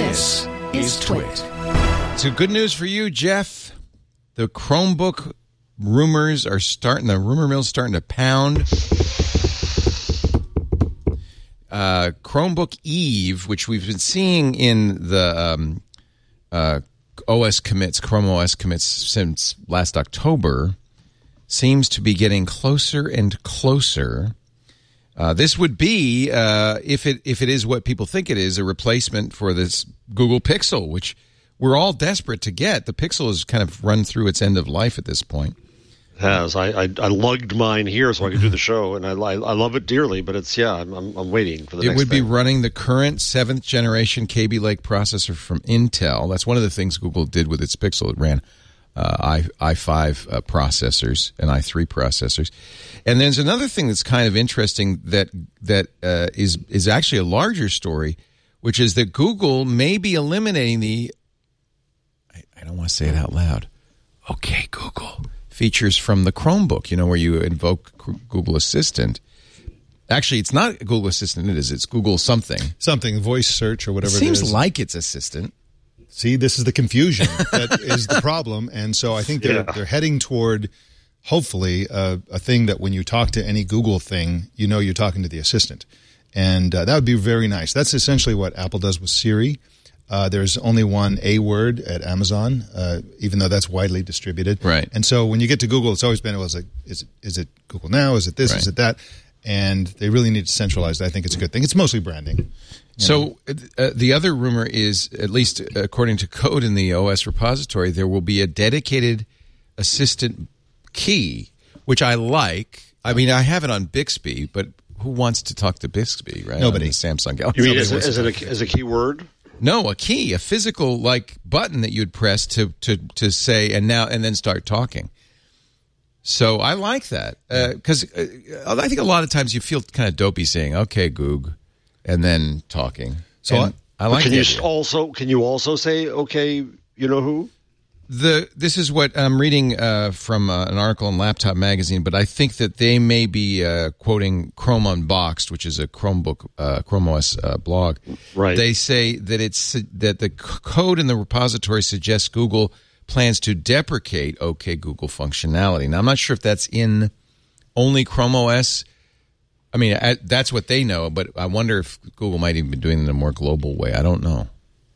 This is Twit. So good news for you, Jeff. The Chromebook rumors are starting, the rumor mill's starting to pound. Chromebook Eve, which we've been seeing in the OS commits, Chrome OS commits since last October, seems to be getting closer and closer. This would be, if it is what people think it is, a replacement for this Google Pixel, which we're all desperate to get. The Pixel has kind of run through its end of life at this point. It has. I lugged mine here so I could do the show, and I love it dearly. But it's I'm waiting for the next. It would be running the current 7th generation Kaby Lake processor from Intel. That's one of the things Google did with its Pixel. It ran i5 processors and i3 processors. And there's another thing that's kind of interesting that is actually a larger story, which is that Google may be eliminating the, I don't want to say it out loud, okay, Google, features from the Chromebook, where you invoke Google Assistant. Actually, it's not Google Assistant, it's Google something. Something, voice search or whatever it is. Seems like it's Assistant. See, this is the confusion that is the problem. And so I think they're heading toward, hopefully, a thing that when you talk to any Google thing, you're talking to the assistant. And that would be very nice. That's essentially what Apple does with Siri. There's only one A word at Amazon, even though that's widely distributed. Right. And so when you get to Google, it's always been, is it Google Now? Is it this? Right. Is it that? And they really need to centralize it. I think it's a good thing. It's mostly branding. So the other rumor is, at least according to code in the OS repository, there will be a dedicated assistant key, which I like. I mean, I have it on Bixby, but who wants to talk to Bixby, right? Nobody. On the Samsung Galaxy. You mean as a keyword? No, a key, a physical button that you'd press to say and then start talking. So I like that because I think a lot of times you feel kind of dopey saying "Okay, Goog," and then talking. So I like. Can you also say "Okay, you know who"? This is what I'm reading from an article in Laptop Magazine, but I think that they may be quoting Chrome Unboxed, which is a Chromebook Chrome OS blog. Right. They say that that the code in the repository suggests Google plans to deprecate OK Google functionality. Now, I'm not sure if that's in only Chrome OS. I mean, that's what they know, but I wonder if Google might even be doing it in a more global way. I don't know.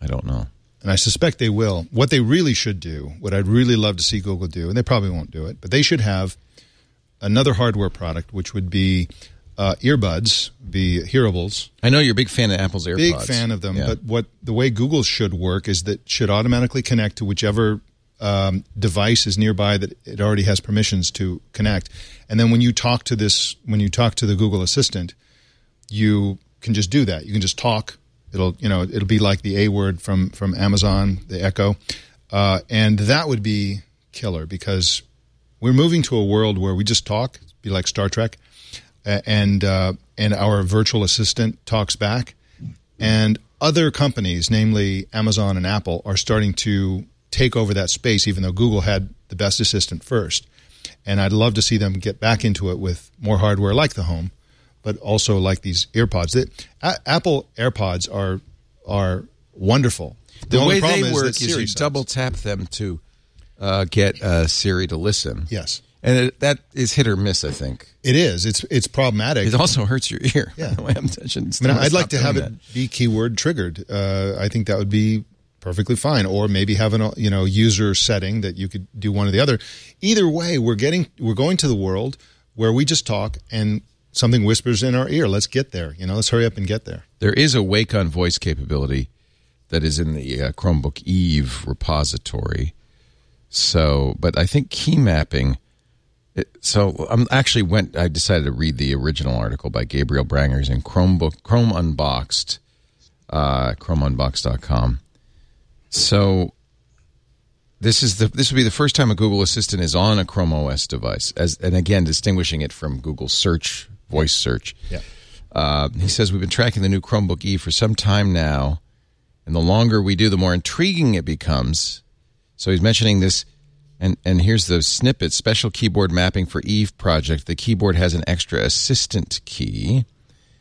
And I suspect they will. What they really should do, what I'd really love to see Google do, and they probably won't do it, but they should have another hardware product, which would be earbuds, be hearables. I know you're a big fan of Apple's AirPods. Big fan of them, yeah. But the way Google should work is that should automatically connect to whichever device is nearby that it already has permissions to connect. And then when you talk to the Google Assistant, you can just do that. You can just talk. It'll be like the A word from Amazon, the Echo, and that would be killer because we're moving to a world where we just talk, be like Star Trek, and our virtual assistant talks back, and other companies, namely Amazon and Apple, are starting to take over that space, even though Google had the best assistant first. And I'd love to see them get back into it with more hardware like the Home, but also like these AirPods. Apple AirPods are wonderful. The way they work is you double tap them to get Siri to listen. Yes. And that is hit or miss, I think. It is. It's problematic. It also hurts your ear. Yeah. I'd like to have it be keyword triggered. I think that would be perfectly fine. Or maybe have an user setting that you could do one or the other. Either way, we're going to the world where we just talk and something whispers in our ear. Let's get there. Let's hurry up and get there. There is a Wake on Voice capability that is in the Chromebook Eve repository. So, but I think key mapping. I decided to read the original article by Gabriel Brangers in Chrome Unboxed, ChromeUnboxed.com. So this would be the first time a Google Assistant is on a Chrome OS device, and again distinguishing it from Google Search, voice search. Yeah. He says we've been tracking the new Chromebook Eve for some time now, and the longer we do, the more intriguing it becomes. So he's mentioning this. And here's the snippet, special keyboard mapping for Eve project. The keyboard has an extra assistant key.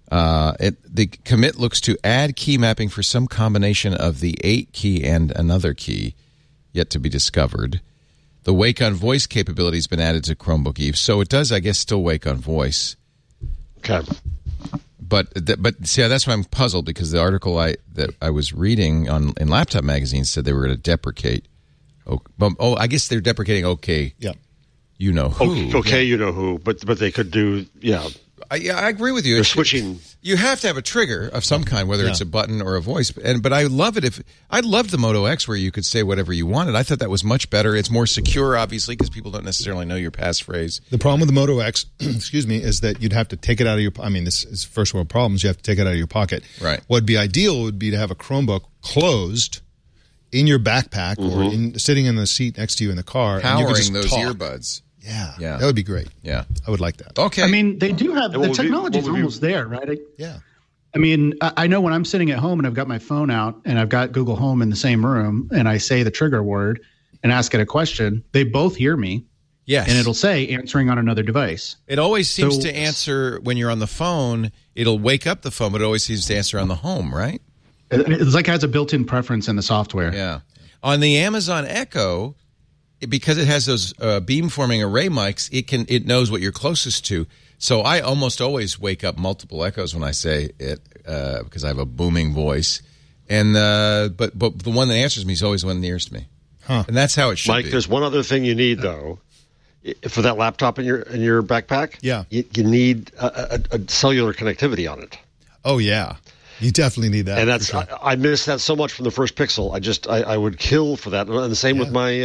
The commit looks to add key mapping for some combination of the 8 key and another key, yet to be discovered. The Wake on Voice capability has been added to Chromebook Eve, so it does, I guess, still wake on voice. Okay. But see, that's why I'm puzzled, because the article that I was reading in Laptop Magazine said they were going to deprecate. I guess they're deprecating OK. Yeah. You know who. Okay, you know who. But they could do, yeah. I agree with you. They're switching. You have to have a trigger of some kind, whether it's a button or a voice. But I love it. I loved the Moto X where you could say whatever you wanted. I thought that was much better. It's more secure, obviously, because people don't necessarily know your passphrase. The problem with the Moto X, excuse me, is that you'd have to take it out of your. I mean, this is first world problems. You have to take it out of your pocket. Right. What'd be ideal would be to have a Chromebook closed in your backpack or sitting in the seat next to you in the car, Powering and you could just those talk. earbuds. Yeah, that would be great. Yeah, I would like that. Okay. I mean, they do have the technology is almost there, right? Yeah. I mean, I know when I'm sitting at home and I've got my phone out and I've got Google Home in the same room and I say the trigger word and ask it a question, they both hear me. Yes. And it'll say answering on another device. It always seems to answer when you're on the phone. It'll wake up the phone, but it always seems to answer on the home, right? It's like it has a built-in preference in the software. Yeah. On the Amazon Echo, because it has those beamforming array mics, it knows what you're closest to. So I almost always wake up multiple echoes when I say it because I have a booming voice. And but the one that answers me is always the one nearest me. Huh. And that's how it should be. Mike, there's one other thing you need though. For that laptop in your backpack, you need a cellular connectivity on it. Oh yeah, you definitely need that. And that's sure. I miss that so much from the first Pixel. I would kill for that. And the same with my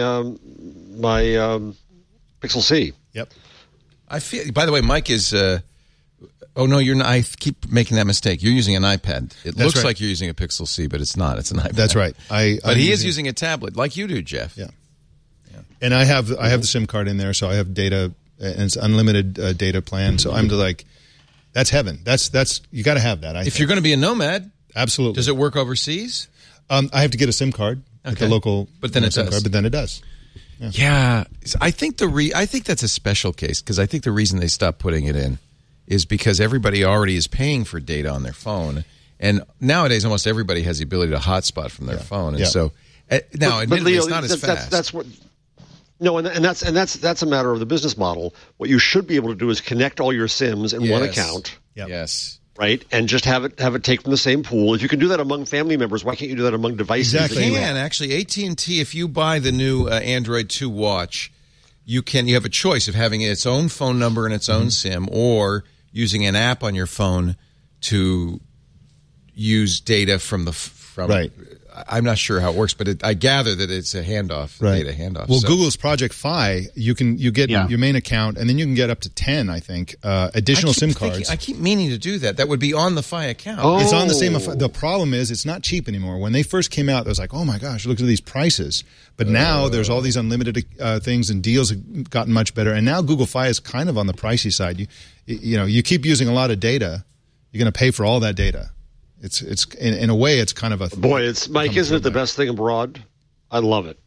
Pixel C. Yep. I feel. By the way, Mike is. Oh no, you're not. I keep making that mistake. You're using an iPad. It looks right. like you're using a Pixel C, but it's not. It's an iPad. That's right. But he is using a tablet, like you do, Jeff. Yeah. And I have the SIM card in there, so I have data, and it's unlimited data plan. So I'm like, that's heaven. That's you got to have that. If you're going to be a nomad, absolutely. Does it work overseas? I have to get a SIM card at the local, but then it SIM does. card, but then it does. Yeah, I think I think that's a special case because I think the reason they stopped putting it in is because everybody already is paying for data on their phone, and nowadays almost everybody has the ability to hotspot from their phone, and so now admittedly Leo, it's not as fast. That's what. No, and that's a matter of the business model. What you should be able to do is connect all your SIMs in one account. Yep. Yes. Right, and just have it take from the same pool. If you can do that among family members, why can't you do that among devices? Exactly. You can actually. AT&T, if you buy the new Android 2 watch, you have a choice of having its own phone number and its own SIM, or using an app on your phone to use data from right. I'm not sure how it works, but I gather that it's a handoff, right. data handoff. Well, Google's Project Fi, you get your main account, and then you can get up to 10, I think, additional SIM cards. I keep meaning to do that. That would be on the Fi account. Oh. It's on the same. The problem is it's not cheap anymore. When they first came out, it was like, oh my gosh, look at these prices. But now there's all these unlimited things, and deals have gotten much better. And now Google Fi is kind of on the pricey side. You keep using a lot of data, you're going to pay for all that data. It's in a way, it's kind of a boy. It's Mike. Isn't it the best thing abroad? I love it.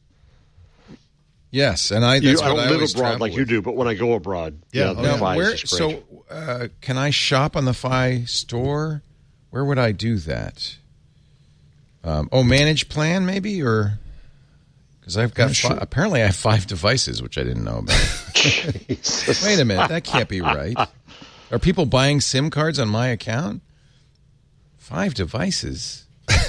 Yes, and I don't live always abroad like you do, but when I go abroad, the Fi is just great. So, can I shop on the Fi store? Where would I do that? Manage plan maybe, or because I've got apparently I have 5 devices, which I didn't know about. Wait a minute, that can't be right. Are people buying SIM cards on my account? 5 devices.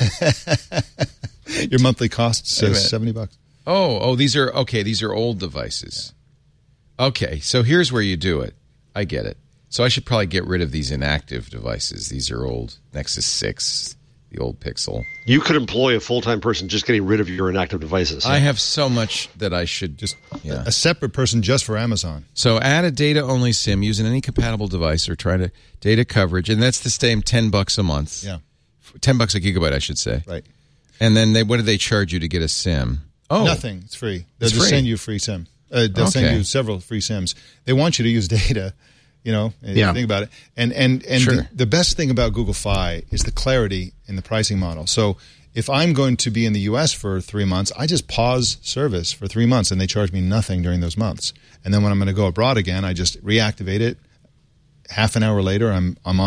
Your monthly cost says $70. Oh, these are old devices. Okay, so here's where you do it. I get it. So I should probably get rid of these inactive devices. These are old. Nexus 6, the old Pixel. You could employ a full-time person just getting rid of your inactive devices. I have so much that I should just a separate person just for Amazon. So add a data-only SIM using any compatible device or try to data coverage, and that's the same $10 a month. Yeah, $10 a gigabyte, I should say. Right. And then what do they charge you to get a SIM? Oh, nothing. It's free. They'll just send you a free SIM. They'll send you several free SIMs. They want you to use data. Think about it. And sure. the best thing about Google Fi is the clarity in the pricing model. So if I'm going to be in the U.S. for 3 months, I just pause service for 3 months, and they charge me nothing during those months. And then when I'm going to go abroad again, I just reactivate it. Half an hour later, I'm on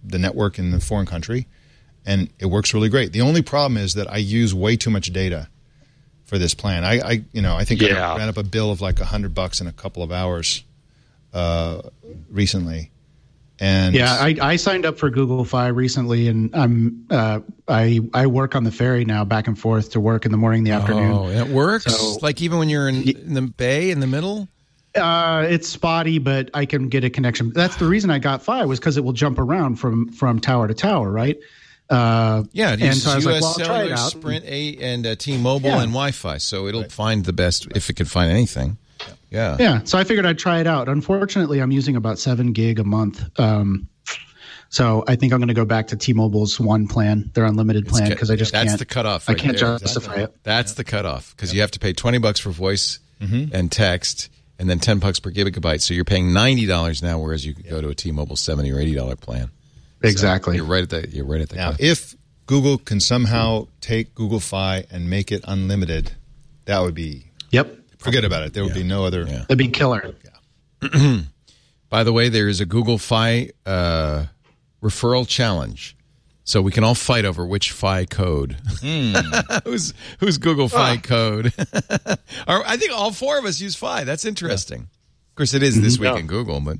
the network in the foreign country, and it works really great. The only problem is that I use way too much data for this plan. I think I ran up a bill of like $100 in a couple of hours recently. And yeah, I signed up for Google Fi recently, and I work on the ferry now, back and forth to work in the morning, the afternoon. Oh, it works? So, like even when you're in the bay in the middle? It's spotty, but I can get a connection. That's the reason I got Fi, was because it will jump around from tower to tower, right? And so I was like, well, US I'll try it out. Sprint, and T-Mobile, and Wi-Fi, so it'll find the best if it can find anything. Yeah. So I figured I'd try it out. Unfortunately, I'm using about 7 gig a month. So I think I'm going to go back to T-Mobile's one plan, their unlimited plan, because I just can't. That's the cutoff. I can't justify it. That's the cutoff, because you have to pay $20 for voice and text, and then $10 per gigabyte. So you're paying $90 now, whereas you could go to a T-Mobile $70 or $80 plan. Exactly. So you're right at that. Now, if Google can somehow take Google Fi and make it unlimited, that would be. Yep. Forget about it. There would be no other. Yeah. That'd be killer. Yeah. By the way, there is a Google Fi referral challenge, so we can all fight over which Fi code. Who's Google Fi code? I think all 4 of us use Fi. That's interesting. Of course, it is this week in Google, but.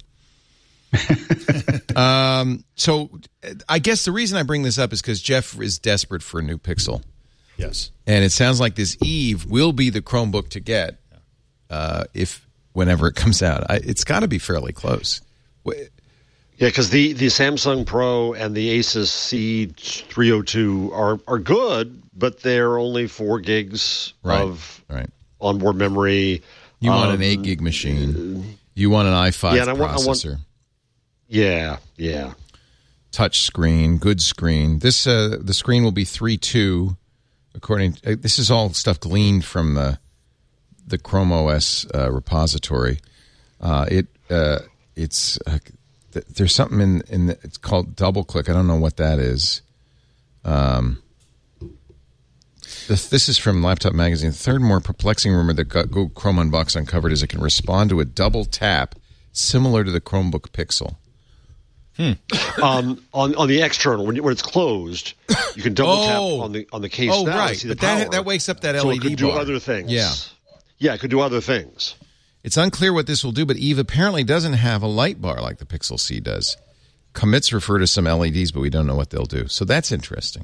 So I guess the reason I bring this up is because Jeff is desperate for a new Pixel. Yes. And it sounds like this Eve will be the Chromebook to get whenever it comes out. It's got to be fairly close. Yeah, because the Samsung Pro and the Asus C302 are good, but they're only 4 gigs of onboard memory. You want an 8 gig machine. You want an i5 processor. Yeah. Touch screen, good screen. This the screen will be 3.2. According, this is all stuff gleaned from the Chrome OS repository. It's there's something in it's called DoubleClick. I don't know what that is. This is from Laptop Magazine. The third more perplexing rumor that Google Chrome Unboxed uncovered is it can respond to a double tap similar to the Chromebook Pixel. On the external, when it's closed, you can double tap on the case. Right, but that wakes up that LED so it could do bar. other things. Yeah, it could do other things. It's unclear what this will do, but Eve apparently doesn't have a light bar like the Pixel C does. Commits refer to some LEDs, but we don't know what they'll do. So that's interesting.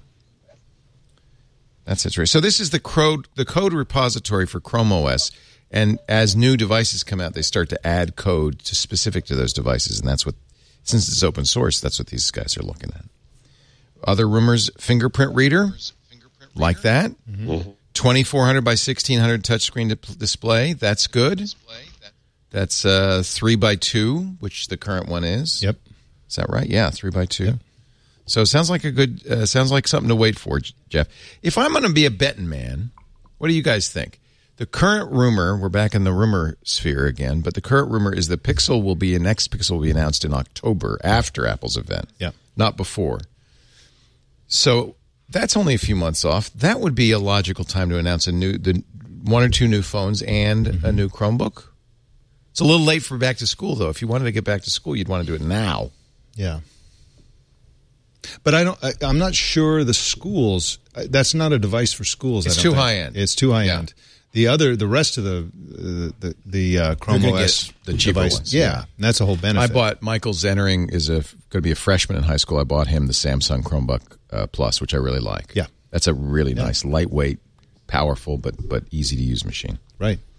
So this is the code repository for Chrome OS, and as new devices come out, they start to add code specific to those devices, and that's what. Since it's open source, that's what these guys are looking at. Other rumors, fingerprint reader, like that. 2400 by 1600 touchscreen display, that's good. That's 3x2, which the current one is. Yep. Is that right? Yeah, 3x2. Yep. So it sounds like sounds like something to wait for, Jeff. If I'm going to be a betting man, what do you guys think? The current rumor, we're back in the rumor sphere again, but the current rumor is the next Pixel will be announced in October after Apple's event, not before. So that's only a few months off. That would be a logical time to announce the 1 or 2 new phones and a new Chromebook. It's a little late for back to school, though. If you wanted to get back to school, you'd want to do it now. Yeah. But I'm not sure the schools. That's not a device for schools. It's too high end. It's too high end. The rest of the Chrome OS the cheaper device, ones. yeah, and that's a whole benefit. I bought Michael's going to be a freshman in high school. I bought him the Samsung Chromebook Plus, which I really like. Yeah, that's a really nice, lightweight, powerful, but easy to use machine. Right.